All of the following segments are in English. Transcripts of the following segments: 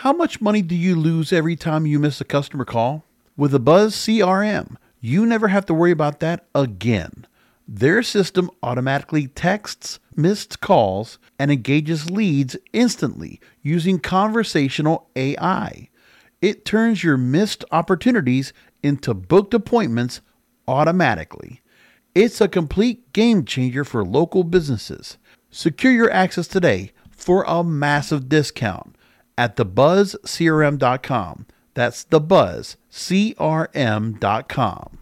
How much money do you lose every time you miss a customer call? With the Buzz CRM, you never have to worry about that again. Their system automatically texts missed calls and engages leads instantly using conversational AI. It turns your missed opportunities into booked appointments automatically. It's a complete game changer for local businesses. Secure your access today for a massive discount at thebuzzcrm.com. That's thebuzzcrm.com.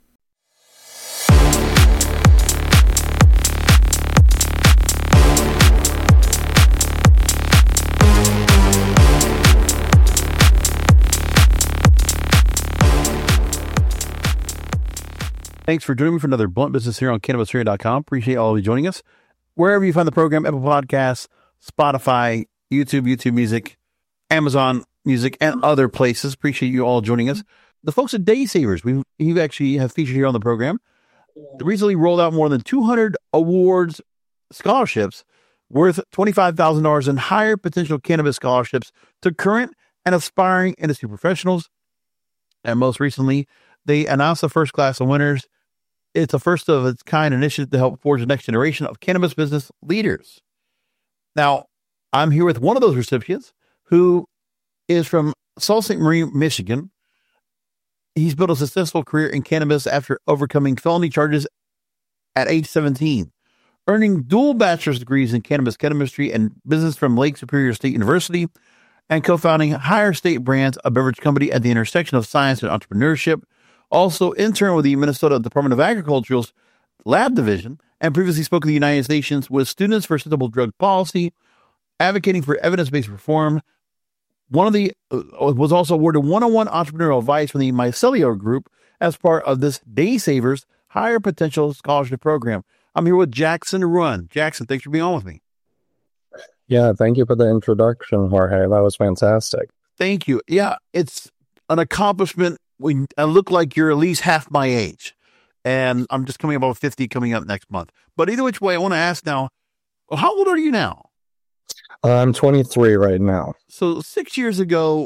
Thanks for joining me for another Blunt Business here on CannabisRadio.com. Appreciate all of you joining us. Wherever you find the program, Apple Podcasts, Spotify, YouTube Music, Amazon Music, and other places. Appreciate you all joining us. The folks at Day Savers, we actually have featured here on the program. They recently rolled out more than 200 awards, scholarships worth $25,000 in higher potential cannabis scholarships to current and aspiring industry professionals. And most recently, they announced the first class of winners. It's a first of its kind initiative to help forge the next generation of cannabis business leaders. Now, I'm here with one of those recipients who is from Sault Ste. Marie, Michigan. He's built a successful career in cannabis after overcoming felony charges at age 17, earning dual bachelor's degrees in cannabis chemistry and business from Lake Superior State University, and co-founding Higher State Brands, a beverage company at the intersection of science and entrepreneurship. Also interned with the Minnesota Department of Agriculture's Lab Division, and previously spoke to the United Nations with Students for Sustainable Drug Policy, advocating for evidence-based reform. Was also awarded one-on-one entrepreneurial advice from the Mycelio Group as part of this Day Savers Higher Potential Scholarship Program. I'm here with Jackson Run. Jackson, thanks for being on with me. Yeah, thank you for the introduction, Jorge. That was fantastic. Thank you. Yeah, it's an accomplishment. I look like you're at least half my age, and I'm just coming about 50 coming up next month. But either which way, I want to ask now, how old are you now? I'm 23 right now. So 6 years ago,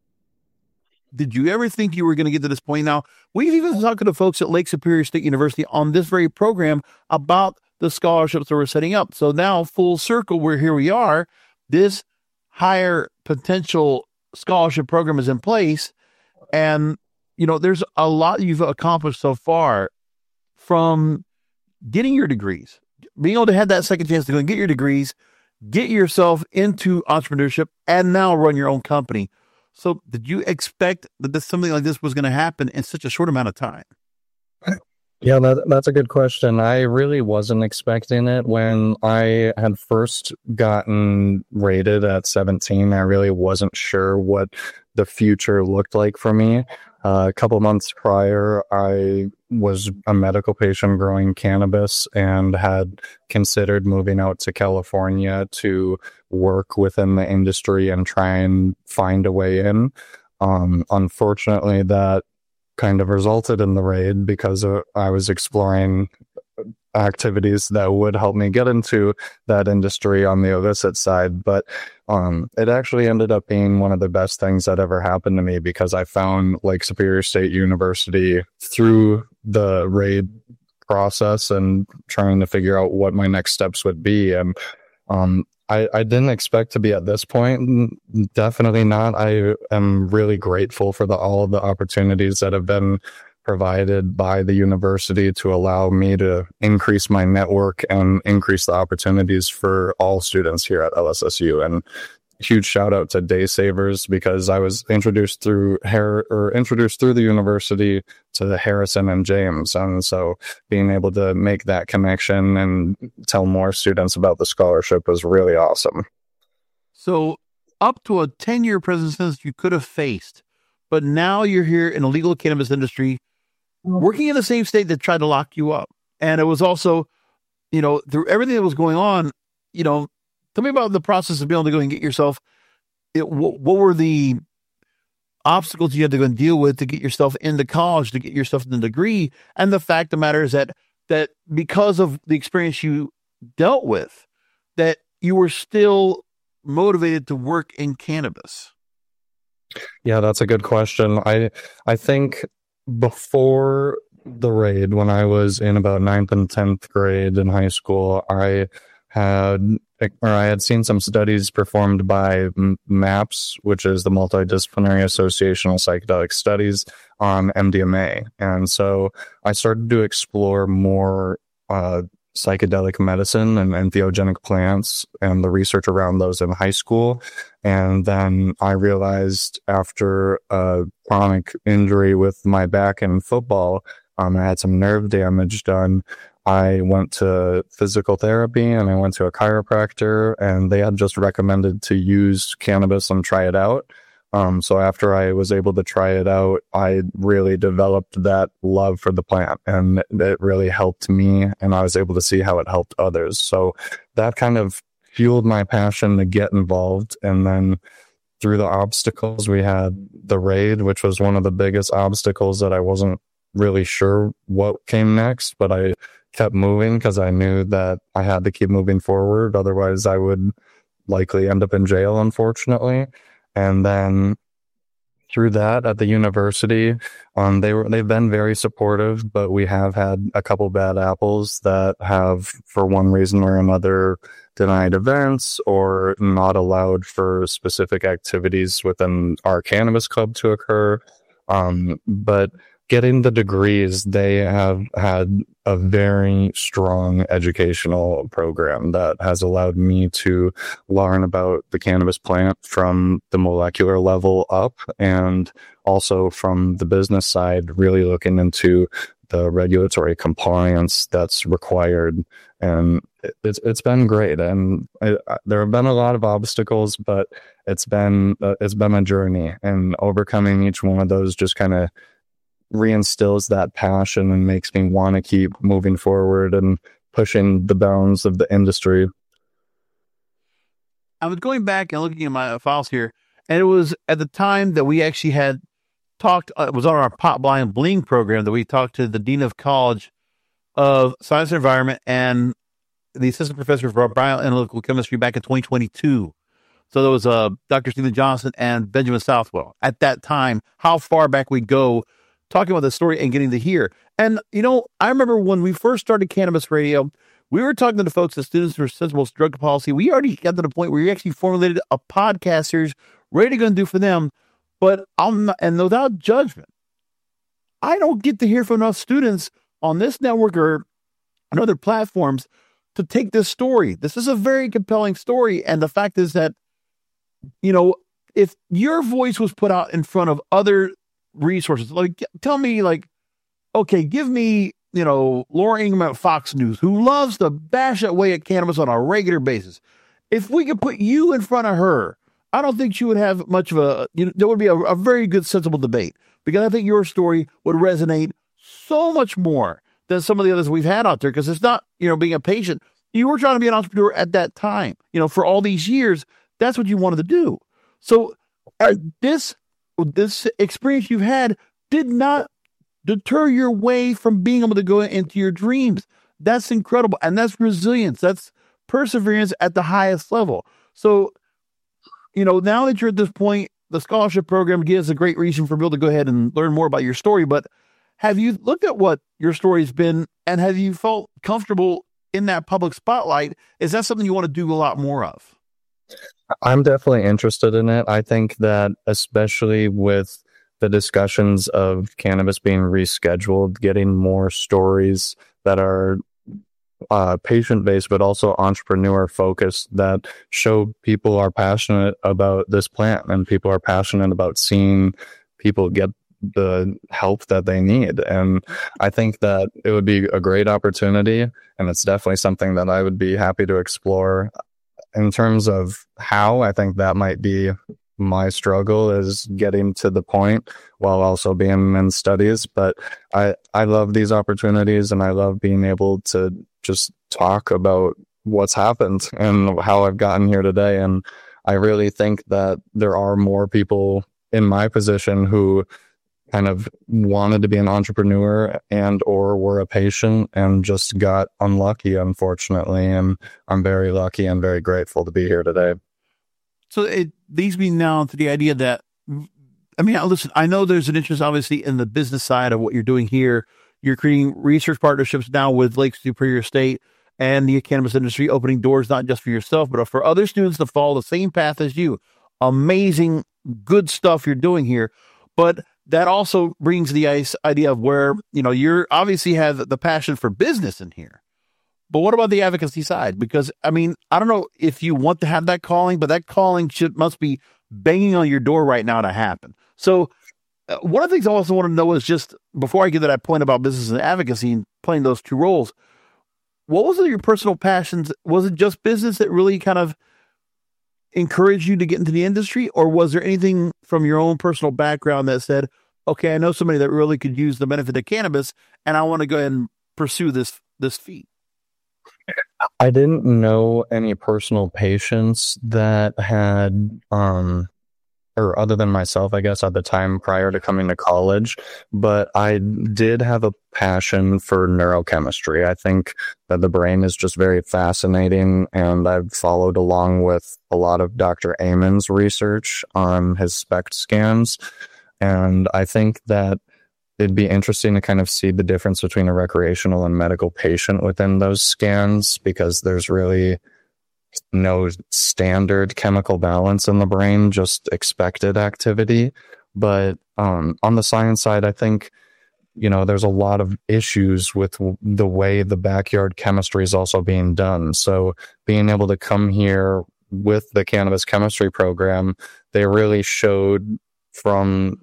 did you ever think you were going to get to this point? Now, we've even talked to folks at Lake Superior State University on this very program about the scholarships that we're setting up. So now, full circle, here we are. This higher potential scholarship program is in place, and there's a lot you've accomplished so far, from getting your degrees, being able to have that second chance to go and get your degrees, get yourself into entrepreneurship, and now run your own company. So did you expect that something like this was going to happen in such a short amount of time? Yeah, that's a good question. I really wasn't expecting it. When I had first gotten rated at 17, I really wasn't sure what the future looked like for me. A couple months prior, I was a medical patient growing cannabis and had considered moving out to California to work within the industry and try and find a way in. Unfortunately, that kind of resulted in the raid because I was exploring activities that would help me get into that industry on the illicit side. But it actually ended up being one of the best things that ever happened to me, because I found Lake Superior State University through the raid process and trying to figure out what my next steps would be. And I didn't expect to be at this point. Definitely not. I am really grateful for all of the opportunities that have been provided by the university to allow me to increase my network and increase the opportunities for all students here at LSSU. And huge shout out to Day Savers, because I was introduced through the university to the Harrison and James. And so being able to make that connection and tell more students about the scholarship was really awesome. So up to a 10-year prison sentence you could have faced, but now you're here in the legal cannabis industry, working in the same state that tried to lock you up. And it was also, through everything that was going on, tell me about the process of being able to go and get yourself, what were the obstacles you had to go and deal with to get yourself into college, to get yourself the degree? And the fact of the matter is that because of the experience you dealt with, that you were still motivated to work in cannabis. Yeah, that's a good question. I think before the raid, when I was in about ninth and 10th grade in high school, I had seen some studies performed by MAPS, which is the Multidisciplinary Association of Psychedelic Studies, on MDMA. And so I started to explore more psychedelic medicine and entheogenic plants and the research around those in high school. And then I realized after a chronic injury with my back in football, I had some nerve damage done. I went to physical therapy and I went to a chiropractor, and they had just recommended to use cannabis and try it out. So after I was able to try it out, I really developed that love for the plant, and it really helped me, and I was able to see how it helped others. So that kind of fueled my passion to get involved. And then through the obstacles, we had the raid, which was one of the biggest obstacles that I wasn't really sure what came next, but I kept moving because I knew that I had to keep moving forward. Otherwise, I would likely end up in jail, unfortunately. And then through that at the university, they've been very supportive, but we have had a couple bad apples that have, for one reason or another, denied events or not allowed for specific activities within our cannabis club to occur. But getting the degrees, they have had a very strong educational program that has allowed me to learn about the cannabis plant from the molecular level up, and also from the business side, really looking into the regulatory compliance that's required. And it's been great. And there have been a lot of obstacles, but it's been a journey, and overcoming each one of those just kind of reinstills that passion and makes me want to keep moving forward and pushing the bounds of the industry. I was going back and looking at my files here, and it was at the time that we actually had talked, it was on our Pot Blind Bling program that we talked to the Dean of College of Science and Environment and the Assistant Professor for Bioanalytical Chemistry back in 2022. So there was Dr. Stephen Johnson and Benjamin Southwell. At that time, how far back we go talking about the story and getting to hear. And, I remember when we first started Cannabis Radio, we were talking to the folks at Students for Sensible Drug Policy. We already got to the point where we actually formulated a podcast series ready to go and do for them. But and without judgment, I don't get to hear from enough students on this network or on other platforms to take this story. This is a very compelling story. And the fact is that, if your voice was put out in front of other resources, tell me, okay, give me, Laura Ingraham at Fox News, who loves to bash away at cannabis on a regular basis. If we could put you in front of her, I don't think she would have much of there would be a very good, sensible debate, because I think your story would resonate so much more than some of the others we've had out there. Because it's not, being a patient. You were trying to be an entrepreneur at that time, for all these years. That's what you wanted to do. So this experience you've had did not deter your way from being able to go into your dreams. That's incredible. And that's resilience. That's perseverance at the highest level. So, now that you're at this point, the scholarship program gives a great reason for people to go ahead and learn more about your story. But have you looked at what your story's been, and have you felt comfortable in that public spotlight? Is that something you want to do a lot more of? I'm definitely interested in it. I think that especially with the discussions of cannabis being rescheduled, getting more stories that are patient-based, but also entrepreneur-focused, that show people are passionate about this plant and people are passionate about seeing people get the help that they need. And I think that it would be a great opportunity, and it's definitely something that I would be happy to explore. In terms of how, I think that might be my struggle, is getting to the point while also being in studies. But I love these opportunities, and I love being able to just talk about what's happened and how I've gotten here today. And I really think that there are more people in my position who kind of wanted to be an entrepreneur and or were a patient and just got unlucky, unfortunately. And I'm very lucky and very grateful to be here today. So it leads me now to the idea that I mean, listen, I know there's an interest, obviously, in the business side of what you're doing here. You're creating research partnerships now with Lake Superior State and the cannabis industry, opening doors not just for yourself, but for other students to follow the same path as you. Amazing, good stuff you're doing here. But that also brings the idea of where, you're obviously have the passion for business in here. But what about the advocacy side? Because, I mean, I don't know if you want to have that calling, but that calling must be banging on your door right now to happen. So one of the things I also want to know is just, before I get to that point about business and advocacy and playing those two roles, what was your personal passions? Was it just business that really kind of encouraged you to get into the industry? Or was there anything from your own personal background that said, okay, I know somebody that really could use the benefit of cannabis and I want to go ahead and pursue this feat? I didn't know any personal patients that had, or other than myself, I guess, at the time prior to coming to college, but I did have a passion for neurochemistry. I think that the brain is just very fascinating, and I've followed along with a lot of Dr. Amen's research on his SPECT scans, and I think that it'd be interesting to kind of see the difference between a recreational and medical patient within those scans, because there's really no standard chemical balance in the brain, just expected activity. But on the science side, I think, there's a lot of issues with the way the backyard chemistry is also being done. So being able to come here with the cannabis chemistry program, they really showed from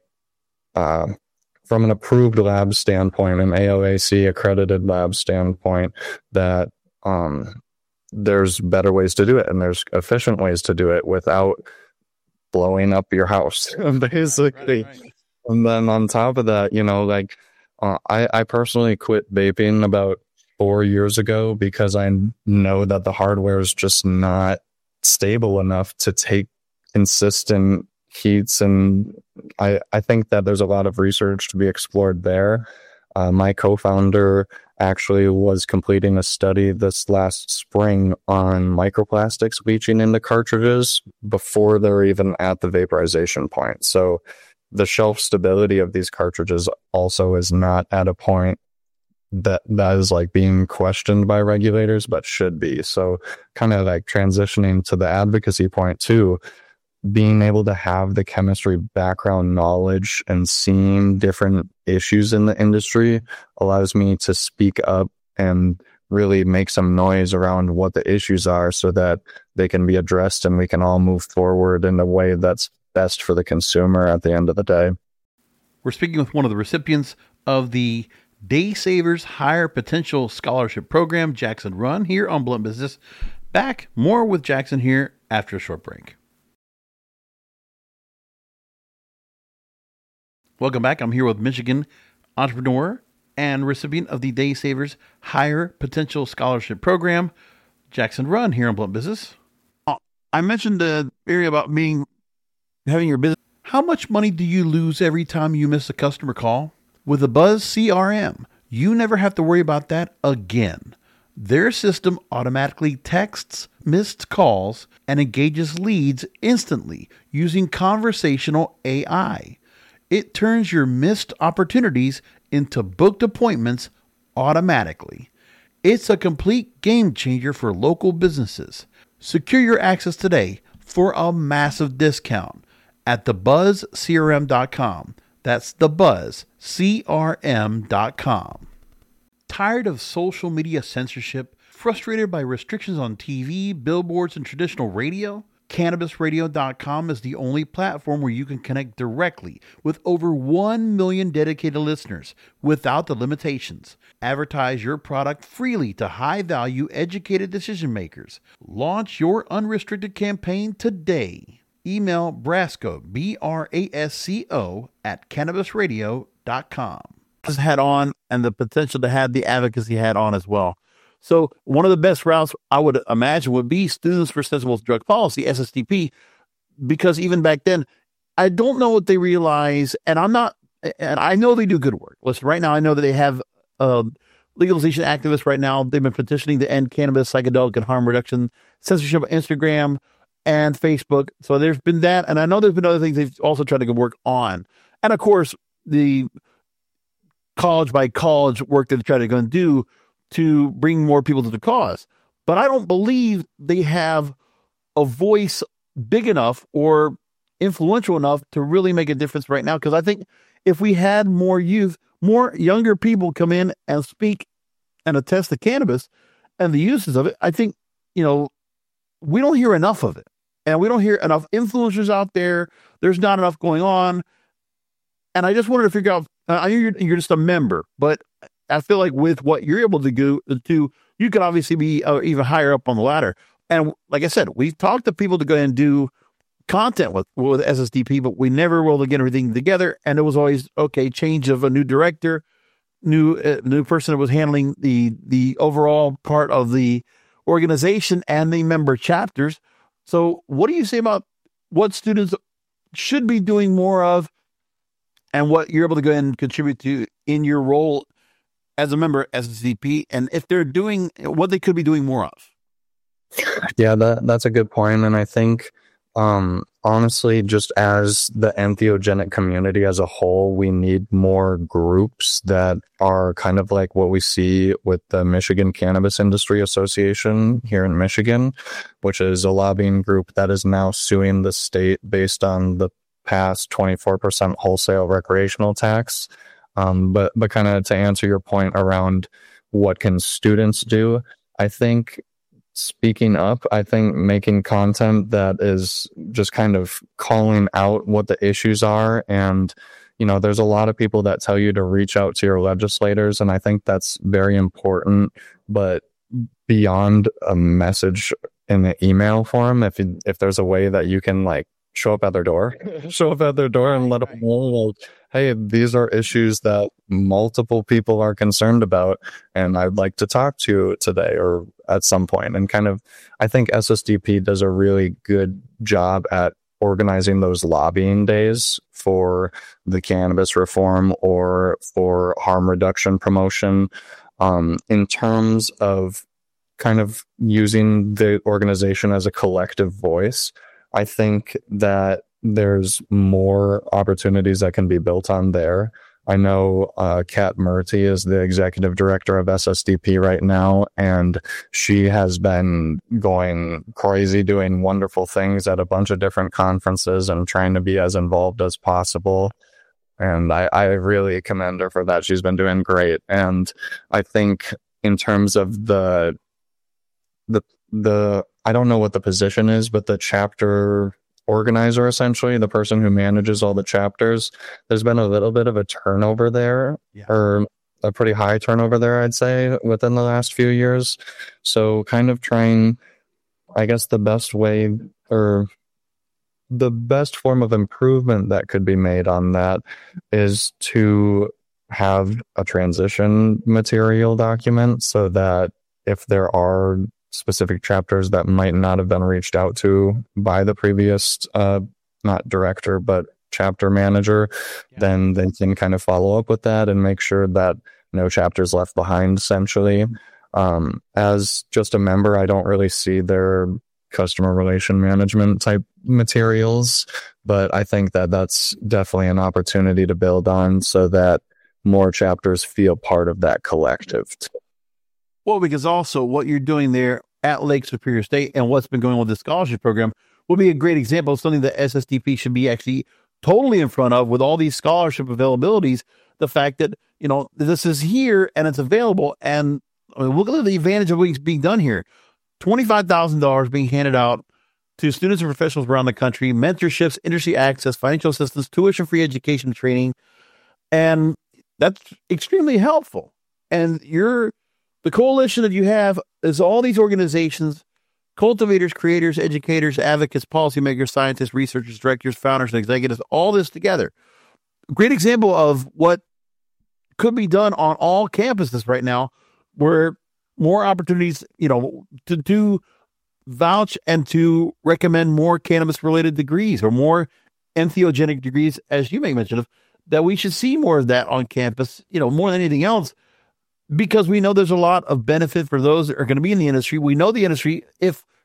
an approved lab standpoint, an AOAC accredited lab standpoint, that there's better ways to do it, and there's efficient ways to do it without blowing up your house, basically. Right. And then on top of that, I personally quit vaping about 4 years ago because I know that the hardware is just not stable enough to take consistent heats, and I think that there's a lot of research to be explored there. My co-founder actually was completing a study this last spring on microplastics leaching into cartridges before they're even at the vaporization point. So the shelf stability of these cartridges also is not at a point that is being questioned by regulators, but should be. So kind of transitioning to the advocacy point too, being able to have the chemistry background knowledge and seeing different issues in the industry allows me to speak up and really make some noise around what the issues are so that they can be addressed and we can all move forward in a way that's best for the consumer at the end of the day. We're speaking with one of the recipients of the Day Savers Higher Potential Scholarship Program, Jackson Run, here on Blunt Business. Back more with Jackson here after a short break. Welcome back. I'm here with Michigan entrepreneur and recipient of the Day Savers Higher Potential Scholarship Program, Jackson Run, here on Blunt Business. I mentioned the area about having your business. How much money do you lose every time you miss a customer call? With the Buzz CRM, you never have to worry about that again. Their system automatically texts missed calls and engages leads instantly using conversational AI. It turns your missed opportunities into booked appointments automatically. It's a complete game changer for local businesses. Secure your access today for a massive discount at thebuzzcrm.com. That's thebuzzcrm.com. Tired of social media censorship? Frustrated by restrictions on TV, billboards, and traditional radio? CannabisRadio.com is the only platform where you can connect directly with over 1 million dedicated listeners without the limitations. Advertise your product freely to high-value, educated decision makers. Launch your unrestricted campaign today. Email Brasco, Brasco, at CannabisRadio.com. This hat on, and the potential to have the advocacy hat on as well. So one of the best routes I would imagine would be Students for Sensible Drug Policy, SSDP, because even back then, I don't know what they realize, and I know they do good work. Listen, right now, I know that they have legalization activists right now. They've been petitioning to end cannabis, psychedelic, and harm reduction censorship on Instagram. and Facebook. So there's been that. And I know there's been other things they've also tried to work on. And of course, the college by college work that they try to go and do to bring more people to the cause. But I don't believe they have a voice big enough or influential enough to really make a difference right now. Because I think if we had more youth, more younger people come in and speak and attest to cannabis and the uses of it, I think, we don't hear enough of it. And we don't hear enough influencers out there. There's not enough going on. And I just wanted to figure out, I know you're just a member, but I feel like with what you're able to do, you could obviously be even higher up on the ladder. And like I said, we've talked to people to go ahead and do content with SSDP, but we never were able to get everything together. And it was always, change of a new director, new person that was handling the overall part of the organization and the member chapters. So what do you say about what students should be doing more of and what you're able to go ahead and contribute to in your role as a member, as a CP, and if they're doing what they could be doing more of? Yeah, that's a good point. And I think, honestly, just as the entheogenic community as a whole, we need more groups that are kind of like what we see with the Michigan Cannabis Industry Association here in Michigan, which is a lobbying group that is now suing the state based on the past 24% wholesale recreational tax. But kind of to answer your point around what can students do, I think speaking up, I think making content that is just kind of calling out what the issues are. And, there's a lot of people that tell you to reach out to your legislators. And I think that's very important, but beyond a message in the email form, if there's a way that you can show up at their door and let them know, hey, these are issues that multiple people are concerned about, and I'd like to talk to you today or at some point. And kind of, I think SSDP does a really good job at organizing those lobbying days for the cannabis reform or for harm reduction promotion, in terms of kind of using the organization as a collective voice. I think that there's more opportunities that can be built on there. I know Kat Murty is the executive director of SSDP right now, and she has been going crazy, doing wonderful things at a bunch of different conferences and trying to be as involved as possible. And I really commend her for that. She's been doing great. And I think in terms of the I don't know what the position is, but the chapter organizer, essentially, the person who manages all the chapters, there's been a little bit of a turnover there, or a pretty high turnover there, I'd say, within the last few years. So kind of trying, I guess the best way or the best form of improvement that could be made on that is to have a transition material document so that if there are specific chapters that might not have been reached out to by the previous, not director, but chapter manager, then they can kind of follow up with that and make sure that no chapters left behind, essentially. As just a member, I don't really see their customer relation management type materials, but I think that that's definitely an opportunity to build on so that more chapters feel part of that collective. Well, because also what you're doing there at Lake Superior State and what's been going on with the scholarship program will be a great example of something that SSDP should be actually totally in front of with all these scholarship availabilities. The fact that, this is here and it's available. And look at the advantage of what's being done here. $25,000 being handed out to students and professionals around the country, mentorships, industry access, financial assistance, tuition-free education training. And that's extremely helpful. And the coalition that you have is all these organizations, cultivators, creators, educators, advocates, policymakers, scientists, researchers, directors, founders, and executives, all this together. Great example of what could be done on all campuses right now, where more opportunities, to vouch and to recommend more cannabis-related degrees or more entheogenic degrees, as you make mention of, that we should see more of that on campus, more than anything else. Because we know there's a lot of benefit for those that are going to be in the industry. We know the industry, if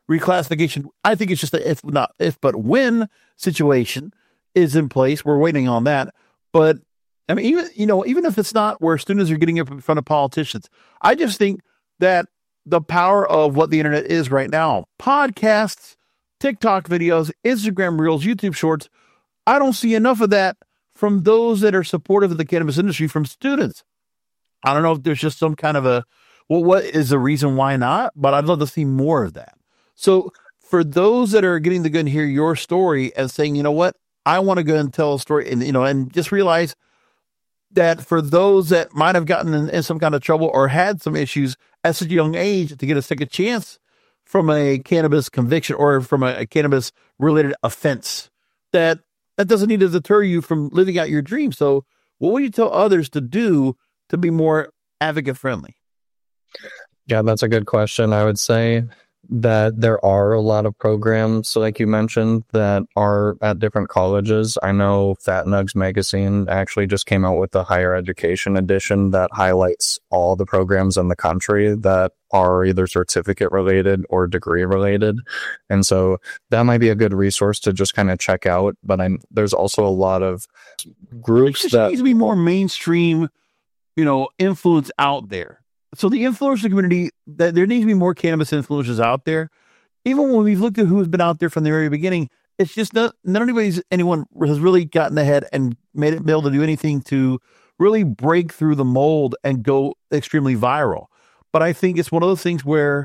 reclassification. I think it's just a if not if but when situation is in place. We're waiting on that. But I mean, even if it's not where students are getting up in front of politicians, I just think that the power of what the internet is right now, podcasts, TikTok videos, Instagram Reels, YouTube Shorts, I don't see enough of that from those that are supportive of the cannabis industry from students. I don't know if there's just some kind of what is the reason why not, but I'd love to see more of that. So for those that are getting to go and hear your story and saying, you know what, I want to go and tell a story and just realize that for those that might have gotten in some kind of trouble or had some issues at such a young age to get a second chance from a cannabis conviction or from a cannabis related offense, that doesn't need to deter you from living out your dream. So what would you tell others to do to be more advocate friendly? Yeah, that's a good question. I would say that there are a lot of programs, like you mentioned, that are at different colleges. I know Fat Nugs Magazine actually just came out with a higher education edition that highlights all the programs in the country that are either certificate related or degree related. And so that might be a good resource to just kind of check out. But there's also a lot of groups that needs to be more mainstream, influence out there. So the influencer community, that there needs to be more cannabis influencers out there. Even when we've looked at who's been out there from the very beginning, it's just not anyone has really gotten ahead and made it be able to do anything to really break through the mold and go extremely viral. But I think it's one of those things where,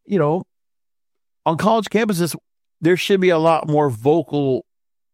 on college campuses, there should be a lot more vocal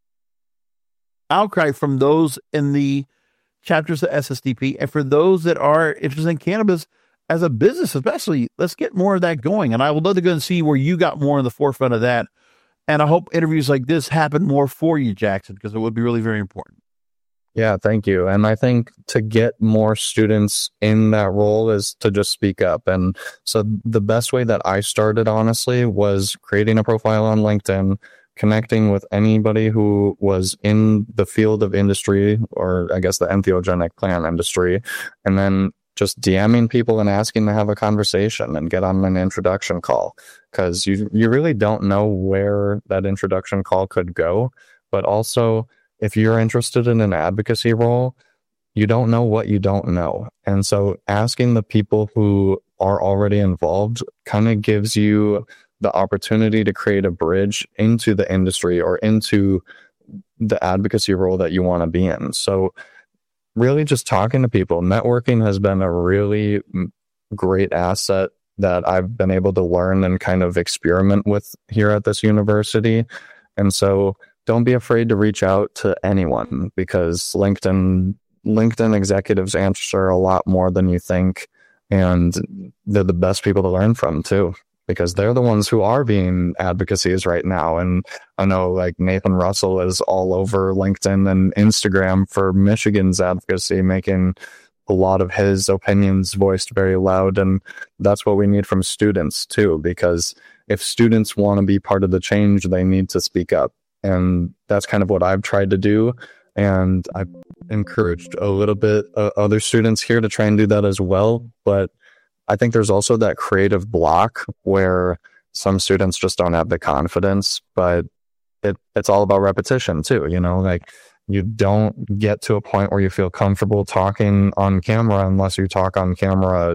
outcry from those in the chapters of SSDP. And for those that are interested in cannabis as a business, especially, let's get more of that going. And I would love to go and see where you got more in the forefront of that. And I hope interviews like this happen more for you, Jackson, because it would be really very important. Yeah, thank you. And I think to get more students in that role is to just speak up. And so the best way that I started, honestly, was creating a profile on LinkedIn, connecting with anybody who was in the field of industry, or I guess the entheogenic plant industry, and then just DMing people and asking to have a conversation and get on an introduction call, because you really don't know where that introduction call could go. But also, if you're interested in an advocacy role, you don't know what you don't know. And so asking the people who are already involved kind of gives you the opportunity to create a bridge into the industry or into the advocacy role that you want to be in. So really just talking to people, networking has been a really great asset that I've been able to learn and kind of experiment with here at this university. And so don't be afraid to reach out to anyone, because LinkedIn executives answer a lot more than you think. And they're the best people to learn from too, because they're the ones who are being advocacies right now. And I know like Nathan Russell is all over LinkedIn and Instagram for Michigan's advocacy, making a lot of his opinions voiced very loud. And that's what we need from students too, because if students want to be part of the change, they need to speak up. And that's kind of what I've tried to do. And I've encouraged a little bit other students here to try and do that as well. But I think there's also that creative block where some students just don't have the confidence, but it's all about repetition too. Like you don't get to a point where you feel comfortable talking on camera unless you talk on camera,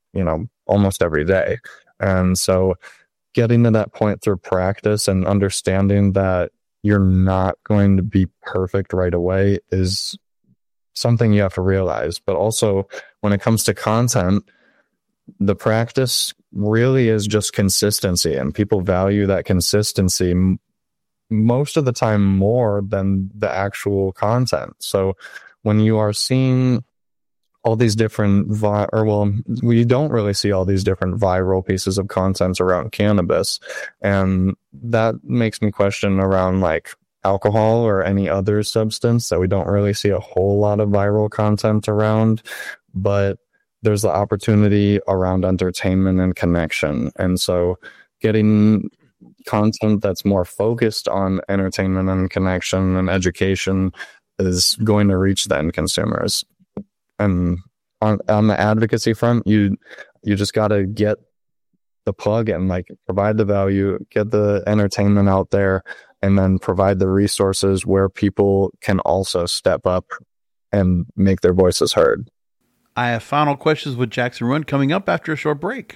almost every day. And so getting to that point through practice and understanding that you're not going to be perfect right away is something you have to realize. But also when it comes to content, the practice really is just consistency, and people value that consistency most of the time more than the actual content. So when you are seeing all these different we don't really see all these different viral pieces of content around cannabis, and that makes me question around like alcohol or any other substance that we don't really see a whole lot of viral content around. But there's the opportunity around entertainment and connection. And so getting content that's more focused on entertainment and connection and education is going to reach the end consumers. And on the advocacy front, you just got to get the plug and like provide the value, get the entertainment out there, and then provide the resources where people can also step up and make their voices heard. I have final questions with Jackson Rund coming up after a short break.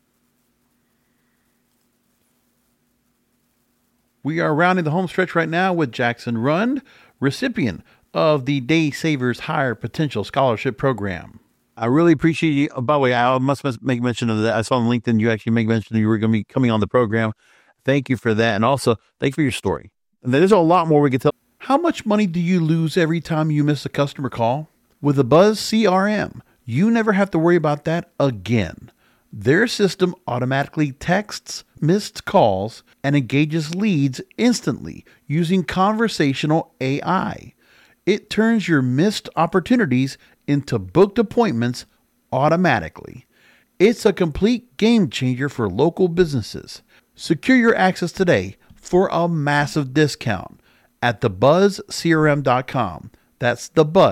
We are rounding the home stretch right now with Jackson Rund, recipient of the Day Savers Higher Potential Scholarship Program. I really appreciate you. By the way, I must make mention of that. I saw on LinkedIn you actually make mention that you were going to be coming on the program. Thank you for that. And also, thank you for your story. And there's a lot more we could tell. How much money do you lose every time you miss a customer call? With the Buzz CRM, you never have to worry about that again. Their system automatically texts missed calls and engages leads instantly using conversational AI. It turns your missed opportunities into booked appointments automatically. It's a complete game changer for local businesses. Secure your access today for a massive discount at thebuzzcrm.com. That's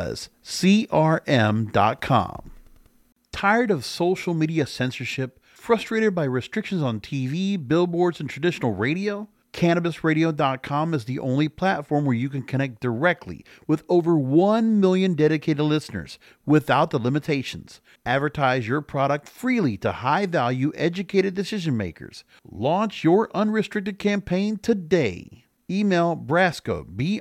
thebuzzcrm.com. Tired of social media censorship? Frustrated by restrictions on TV, billboards, and traditional radio? CannabisRadio.com is the only platform where you can connect directly with over 1 million dedicated listeners without the limitations. Advertise your product freely to high-value, educated decision makers. Launch your unrestricted campaign today. Email Brasco,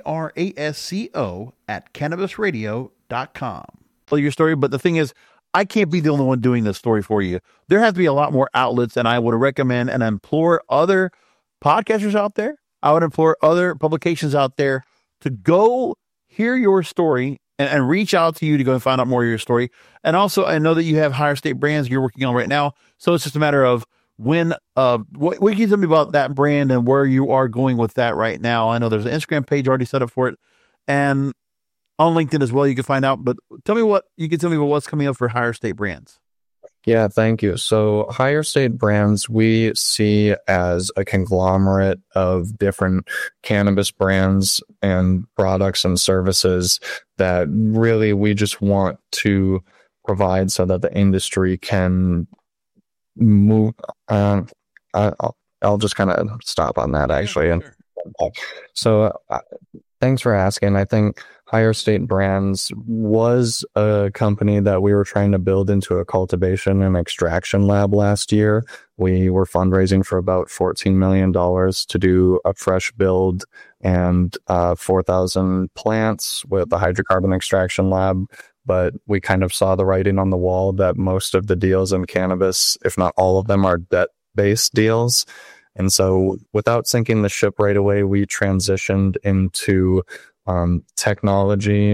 Brasco, at CannabisRadio.com. Tell your story, but the thing is, I can't be the only one doing this story for you. There has to be a lot more outlets, and I would recommend and implore other podcasters out there. I would implore other publications out there to go hear your story and reach out to you to go and find out more of your story. And also, I know that you have Higher State Brands you're working on right now. So it's just a matter of when, what can you tell me about that brand and where you are going with that right now? I know there's an Instagram page already set up for it and on LinkedIn as well. You can find out, but tell me about what's coming up for Higher State Brands. Yeah, thank you. So Higher State Brands, we see as a conglomerate of different cannabis brands and products and services that really we just want to provide so that the industry can move. I'll just kind of stop on that actually. Yeah, sure. So thanks for asking. I think Higher State Brands was a company that we were trying to build into a cultivation and extraction lab last year. We were fundraising for about $14 million to do a fresh build and 4,000 plants with the hydrocarbon extraction lab. But we kind of saw the writing on the wall that most of the deals in cannabis, if not all of them, are debt-based deals. And so without sinking the ship right away, we transitioned into technology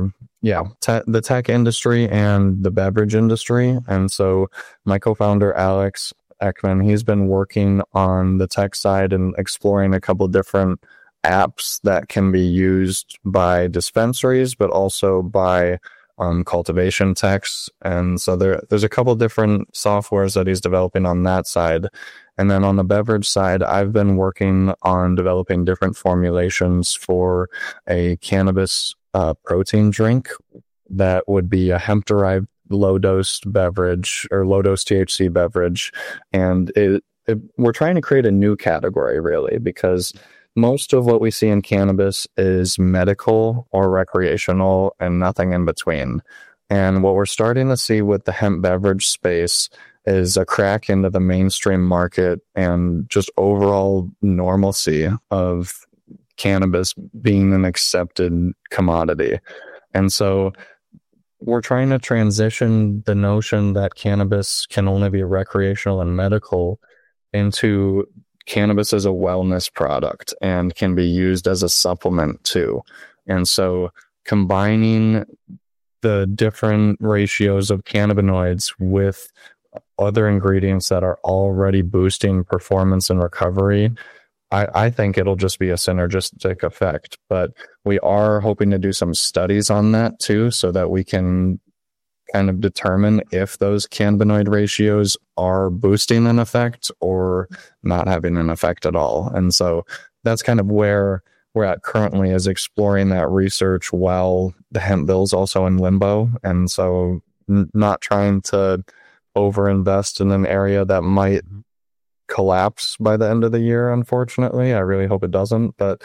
the tech industry and the beverage industry. And so my co-founder, Alex Ekman, he's been working on the tech side and exploring a couple different apps that can be used by dispensaries, but also by cultivation techs. And so there's a couple different softwares that he's developing on that side. And then on the beverage side, I've been working on developing different formulations for a cannabis protein drink that would be a hemp-derived low-dose beverage or low-dose THC beverage. And we're trying to create a new category, really, because most of what we see in cannabis is medical or recreational and nothing in between. And what we're starting to see with the hemp beverage space is a crack into the mainstream market and just overall normalcy of cannabis being an accepted commodity. And so we're trying to transition the notion that cannabis can only be recreational and medical into cannabis as a wellness product and can be used as a supplement too. And so combining the different ratios of cannabinoids with other ingredients that are already boosting performance and recovery, I think it'll just be a synergistic effect. But we are hoping to do some studies on that too, so that we can kind of determine if those cannabinoid ratios are boosting an effect or not having an effect at all. And so that's kind of where we're at currently, is exploring that research while the hemp bill's also in limbo. And so not trying to overinvest in an area that might collapse by the end of the year, unfortunately. I really hope it doesn't, but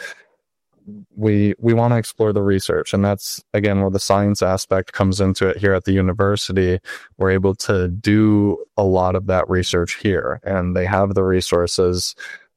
we want to explore the research, and that's again where the science aspect comes into it. Here at the university, we're able to do a lot of that research here, and they have the resources.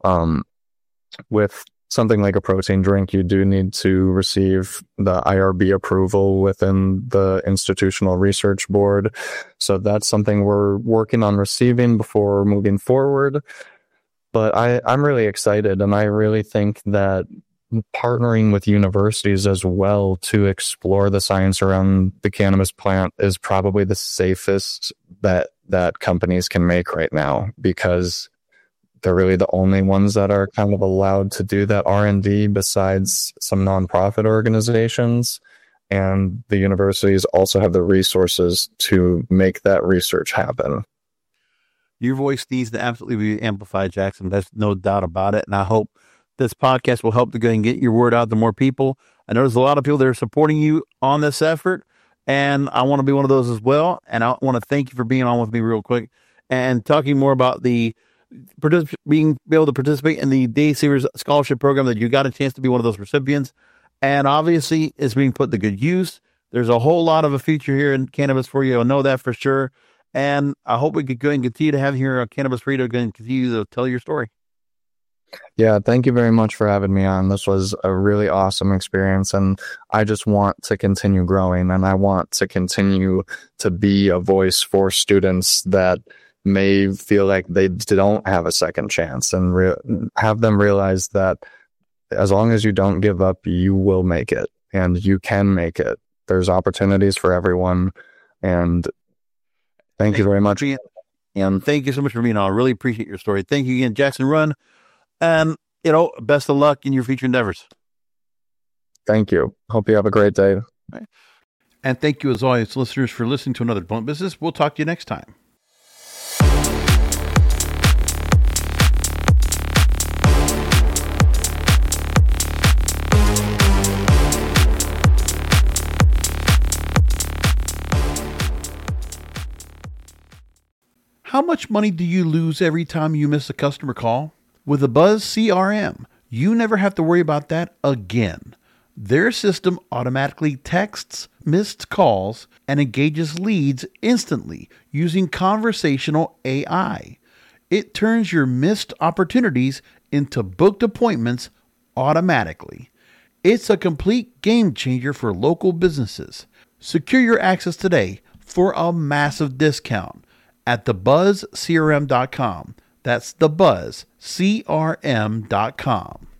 With something like a protein drink, you do need to receive the IRB approval within the Institutional Research Board, so that's something we're working on receiving before moving forward. But I'm really excited, and I really think that partnering with universities as well to explore the science around the cannabis plant is probably the safest bet that companies can make right now, because they're really the only ones that are kind of allowed to do that R&D besides some nonprofit organizations. And the universities also have the resources to make that research happen. Your voice needs to absolutely be amplified, Jackson. There's no doubt about it. And I hope this podcast will help to go and get your word out to more people. I know there's a lot of people that are supporting you on this effort, and I want to be one of those as well. And I want to thank you for being on with me real quick and talking more about the being able to participate in the Day Savers Scholarship Program, that you got a chance to be one of those recipients. And obviously it's being put to good use. There's a whole lot of a future here in cannabis for you. I know that for sure. And I hope we could go and continue to have you here on Cannabis Radio and continue to tell your story. Yeah, thank you very much for having me on. This was a really awesome experience, and I just want to continue growing, and I want to continue to be a voice for students that may feel like they don't have a second chance, and have them realize that as long as you don't give up, you will make it, and you can make it. There's opportunities for everyone, and thank you very much. And thank you so much for being on. I really appreciate your story. Thank you again, Jackson Run. And, best of luck in your future endeavors. Thank you. Hope you have a great day. Right. And thank you, as always, listeners, for listening to another Blunt Business. We'll talk to you next time. How much money do you lose every time you miss a customer call? With the Buzz CRM, you never have to worry about that again. Their system automatically texts missed calls and engages leads instantly using conversational AI. It turns your missed opportunities into booked appointments automatically. It's a complete game changer for local businesses. Secure your access today for a massive discount at thebuzzcrm.com. That's thebuzzcrm.com.